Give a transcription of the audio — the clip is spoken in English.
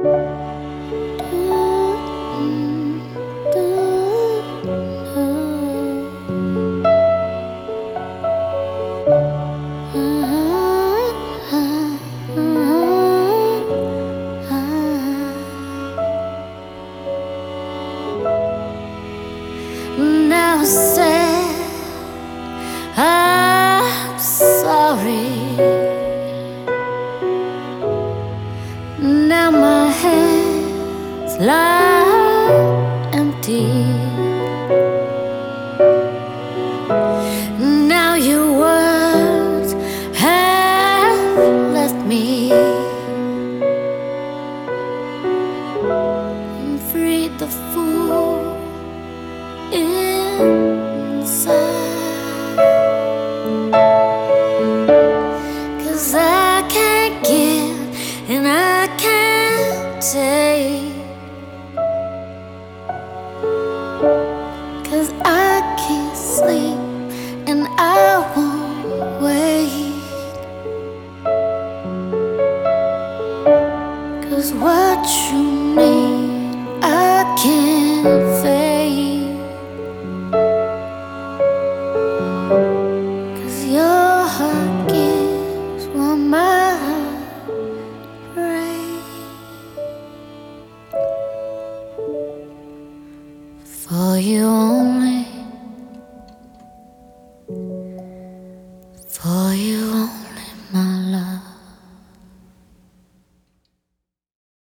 Now say I'm sorry. Now my hands lie empty. Now your words have left me and freed the fool inside. 'Cause I can't give and I can't take, 'cause I can't sleep and I won't wait, 'cause what you need I can't fake, 'cause your heart gives while my heart breaks. For you only